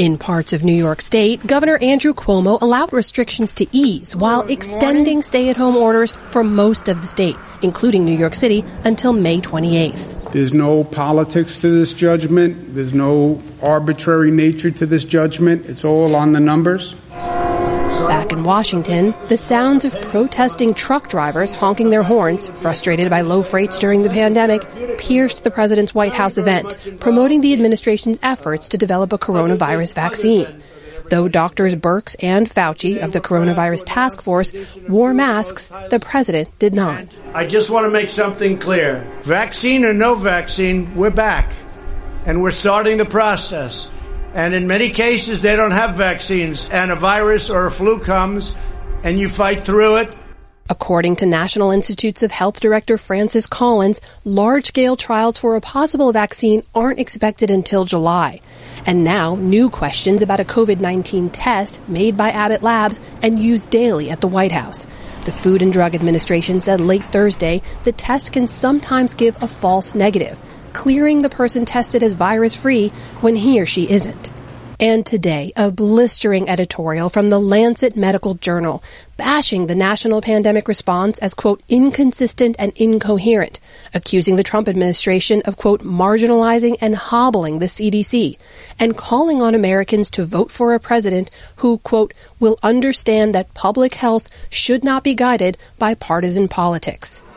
In parts of New York State, Governor Andrew Cuomo allowed restrictions to ease while extending stay-at-home orders for most of the state, including New York City, until May 28th. There's no politics to this judgment. There's no arbitrary nature to this judgment. It's all on the numbers. Back in Washington, the sounds of protesting truck drivers honking their horns, frustrated by low freights during the pandemic, pierced the president's White House event, promoting the administration's efforts to develop a coronavirus vaccine. Though Drs. Birx and Fauci of the coronavirus task force wore masks, the president did not. I just want to make something clear. Vaccine or no vaccine, we're back. And we're starting the process. And in many cases, they don't have vaccines, and a virus or a flu comes, and you fight through it. According to National Institutes of Health Director Francis Collins, large-scale trials for a possible vaccine aren't expected until July. And now, new questions about a COVID-19 test made by Abbott Labs and used daily at the White House. The Food and Drug Administration said late Thursday the test can sometimes give a false negative, clearing the person tested as virus-free when he or she isn't. And today, a blistering editorial from the Lancet Medical Journal bashing the national pandemic response as, quote, inconsistent and incoherent, accusing the Trump administration of, quote, marginalizing and hobbling the CDC, and calling on Americans to vote for a president who, quote, will understand that public health should not be guided by partisan politics.